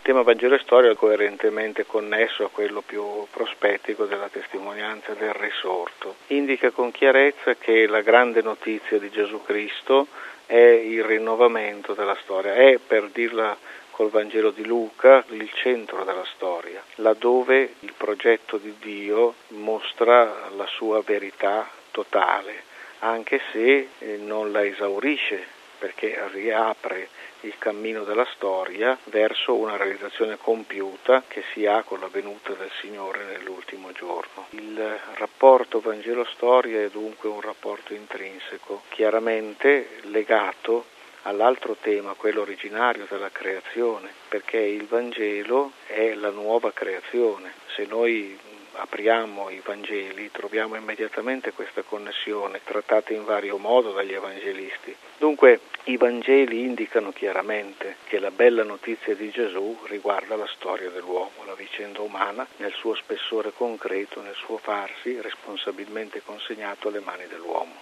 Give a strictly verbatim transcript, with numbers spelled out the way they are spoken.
Il tema Vangelo e storia è coerentemente connesso a quello più prospettico della testimonianza del risorto. Indica con chiarezza che la grande notizia di Gesù Cristo è il rinnovamento della storia, è, per dirla col Vangelo di Luca, il centro della storia, laddove il progetto di Dio mostra la sua verità totale, anche se non la esaurisce, perché riapre il cammino della storia verso una realizzazione compiuta che si ha con la venuta del Signore nell'ultimo giorno. Il rapporto Vangelo-storia è dunque un rapporto intrinseco, chiaramente legato all'altro tema, quello originario della creazione, perché il Vangelo è la nuova creazione. Se noi apriamo i Vangeli troviamo immediatamente questa connessione, trattata in vario modo dagli evangelisti. Dunque i Vangeli indicano chiaramente che la bella notizia di Gesù riguarda la storia dell'uomo, la vicenda umana nel suo spessore concreto, nel suo farsi responsabilmente consegnato alle mani dell'uomo.